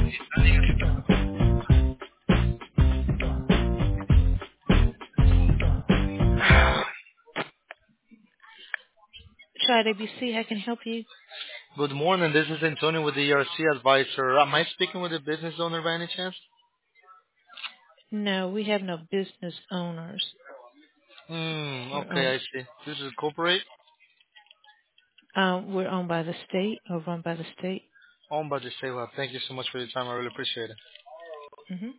Try ABC. I can help you. Good morning. This is Antonio with the ERC Advisor. Am I speaking with the business owner by any chance? No, we have no business owners. We're Okay, owned. I see. This is corporate, We're owned by the state or run by the state. owned by the state lab. Thank you so much for your time. I really appreciate it. Hmm.